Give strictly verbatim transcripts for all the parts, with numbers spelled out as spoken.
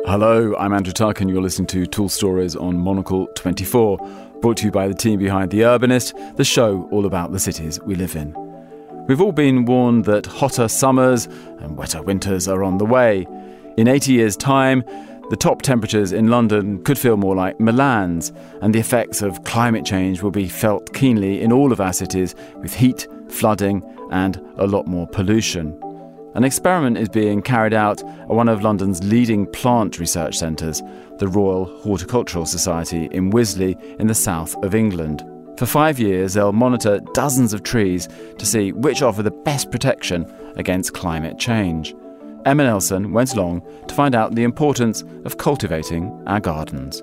Hello, I'm Andrew Tuck and you're listening to Tall Stories on Monocle twenty-four, brought to you by the team behind The Urbanist, the show all about the cities we live in. We've all been warned that hotter summers and wetter winters are on the way. In eighty years' time, the top temperatures in London could feel more like Milan's, and the effects of climate change will be felt keenly in all of our cities with heat, flooding and a lot more pollution. An experiment is being carried out at one of London's leading plant research centres, the Royal Horticultural Society in Wisley in the south of England. For five years, they'll monitor dozens of trees to see which offer the best protection against climate change. Emma Nelson went along to find out the importance of cultivating our gardens.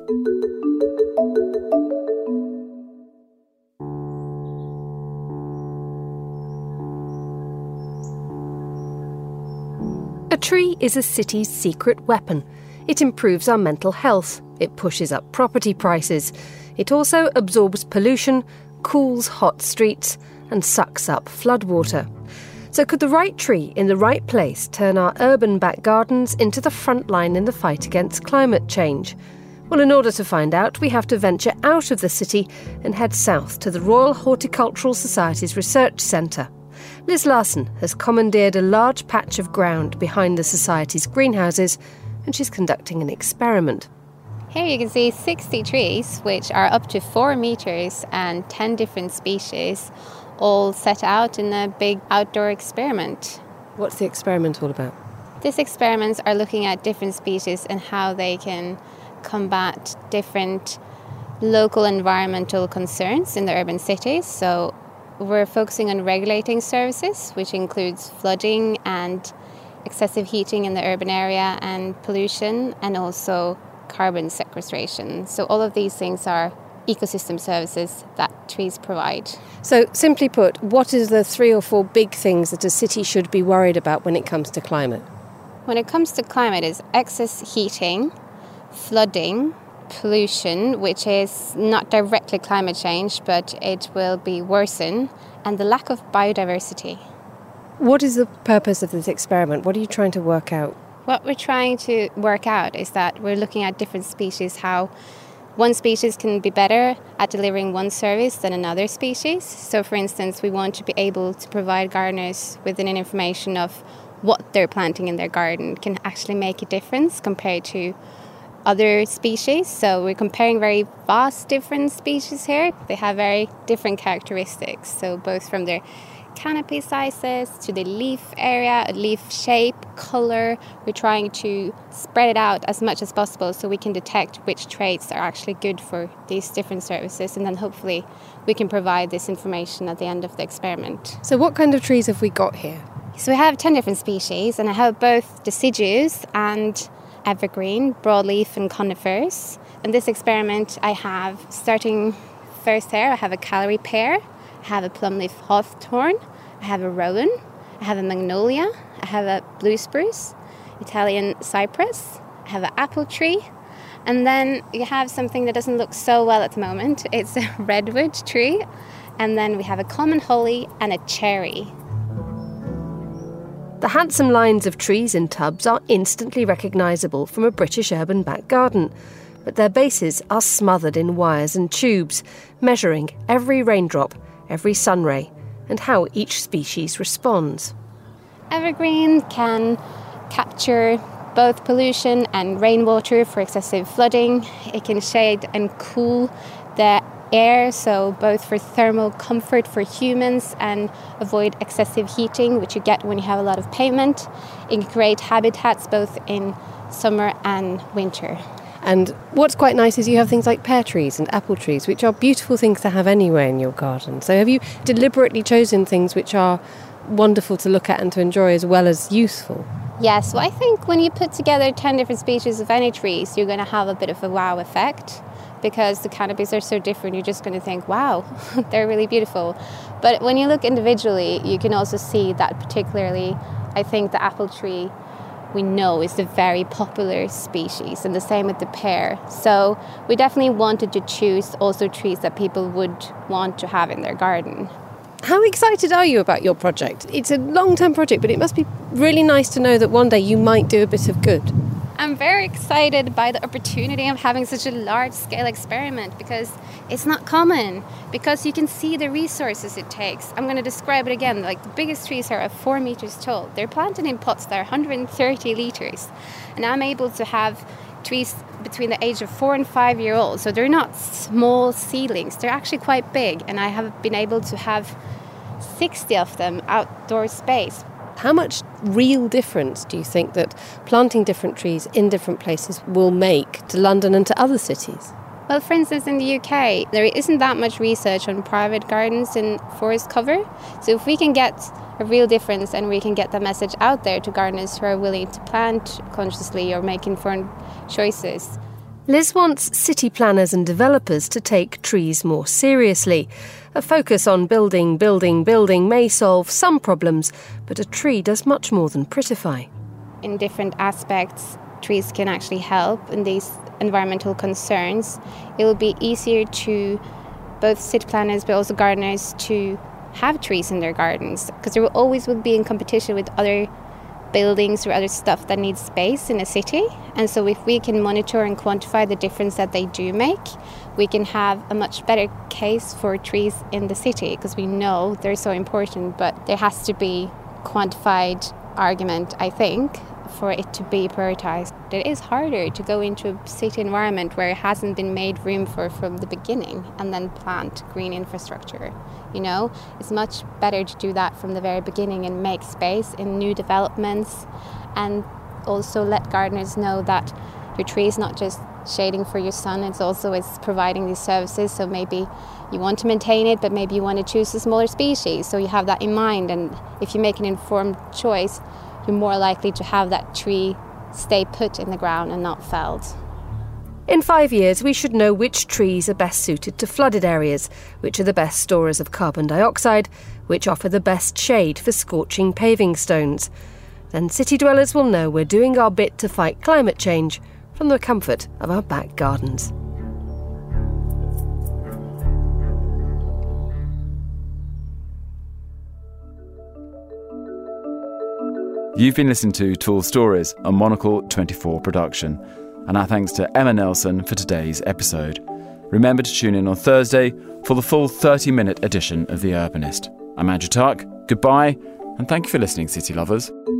A tree is a city's secret weapon. It improves our mental health. It pushes up property prices. It also absorbs pollution, cools hot streets, and sucks up floodwater. So could the right tree in the right place turn our urban back gardens into the front line in the fight against climate change? Well, in order to find out, we have to venture out of the city and head south to the Royal Horticultural Society's research centre. Liz Larson has commandeered a large patch of ground behind the Society's greenhouses, and she's conducting an experiment. Here you can see sixty trees, which are up to four metres and ten different species, all set out in a big outdoor experiment. What's the experiment all about? These experiments are looking at different species and how they can combat different local environmental concerns in the urban cities. So we're focusing on regulating services, which includes flooding and excessive heating in the urban area and pollution, and also carbon sequestration. So all of these things are ecosystem services that trees provide. So simply put, what is the three or four big things that a city should be worried about when it comes to climate? When it comes to climate, is excess heating, flooding, pollution, which is not directly climate change, but it will be worsened, and the lack of biodiversity. What is the purpose of this experiment? What are you trying to work out? What we're trying to work out is that we're looking at different species, how one species can be better at delivering one service than another species. So, for instance, we want to be able to provide gardeners with an information of what they're planting in their garden can actually make a difference compared to other species. So we're comparing very vast different species here. They have very different characteristics. So both from their canopy sizes to the leaf area, leaf shape, color, we're trying to spread it out as much as possible so we can detect which traits are actually good for these different services, and then hopefully we can provide this information at the end of the experiment. So what kind of trees have we got here? So we have ten different species, and I have both deciduous and evergreen, broadleaf and conifers. In this experiment I have, starting first here, I have a Callery pear, I have a plumleaf hawthorn, I have a rowan, I have a magnolia, I have a blue spruce, Italian cypress, I have an apple tree, and then you have something that doesn't look so well at the moment. It's a redwood tree, and then we have a common holly and a cherry. The handsome lines of trees in tubs are instantly recognisable from a British urban back garden, but their bases are smothered in wires and tubes, measuring every raindrop, every sunray, and how each species responds. Evergreen can capture both pollution and rainwater for excessive flooding. It can shade and cool the air, so both for thermal comfort for humans and avoid excessive heating, which you get when you have a lot of pavement. It can create habitats both in summer and winter. And what's quite nice is you have things like pear trees and apple trees, which are beautiful things to have anywhere in your garden. So have you deliberately chosen things which are wonderful to look at and to enjoy as well as useful? Yes, well, I think when you put together ten different species of any trees, you're going to have a bit of a wow effect, because the canopies are so different. You're just going to think, wow, they're really beautiful. But when you look individually, you can also see that particularly, I think the apple tree, we know, is a very popular species, and the same with the pear. So we definitely wanted to choose also trees that people would want to have in their garden. How excited are you about your project? It's a long-term project, but it must be really nice to know that one day you might do a bit of good. I'm very excited by the opportunity of having such a large-scale experiment because it's not common, because you can see the resources it takes. I'm going to describe it again. Like, the biggest trees are four meters tall. They're planted in pots that are one hundred thirty litres. And I'm able to have trees between the age of four and five year old. So they're not small seedlings. They're actually quite big. And I have been able to have sixty of them outdoor space. How much real difference do you think that planting different trees in different places will make to London and to other cities? Well, for instance, in the U K, there isn't that much research on private gardens and forest cover. So if we can get a real difference and we can get the message out there to gardeners who are willing to plant consciously or make informed choices. Liz wants city planners and developers to take trees more seriously. A focus on building, building, building may solve some problems, but a tree does much more than prettify. In different aspects, trees can actually help in these environmental concerns. It will be easier to both city planners but also gardeners to have trees in their gardens, because there will always will be in competition with other buildings or other stuff that needs space in a city. And so if we can monitor and quantify the difference that they do make, we can have a much better case for trees in the city, because we know they're so important, but there has to be quantified argument, I think, for it to be prioritized. It is harder to go into a city environment where it hasn't been made room for from the beginning and then plant green infrastructure. You know, it's much better to do that from the very beginning and make space in new developments, and also let gardeners know that your tree is not just shading for your son, it's also it's providing these services. So maybe you want to maintain it, but maybe you want to choose a smaller species. So you have that in mind, and if you make an informed choice, you're more likely to have that tree stay put in the ground and not felled. In five years, we should know which trees are best suited to flooded areas, which are the best storers of carbon dioxide, which offer the best shade for scorching paving stones. Then city dwellers will know we're doing our bit to fight climate change from the comfort of our back gardens. You've been listening to Tall Stories, a Monocle twenty-four production. And our thanks to Emma Nelson for today's episode. Remember to tune in on Thursday for the full thirty-minute edition of The Urbanist. I'm Andrew Tuck. Goodbye, and thank you for listening, city lovers.